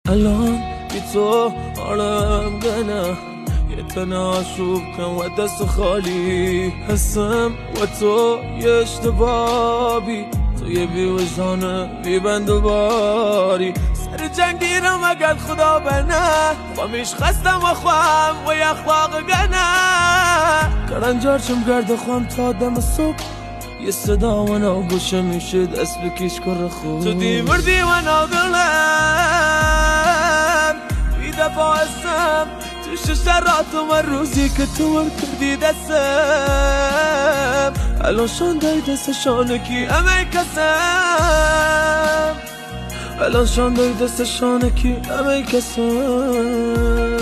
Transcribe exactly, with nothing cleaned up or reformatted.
الان بی تو حالم گنه یه تناشوب کن و دست خالی حسم و تو یه اشتبابی تو یه بی وجدانه بی بند و باری سر جنگ گیرم اگر خدا بنه خوامیش خستم و خوام و یه اخلاق گنه کرنجار چم گرده خوام تا دم صبح یه صدا و ناگوشه میشه دست بکش کر خوب تو دی مردی و ناگلم بی دفعه هستم تو ششرات و من روزی که تو من کردی دستم الان شانده دست شانکی امه کسم الان شانده دست شانکی امه کسم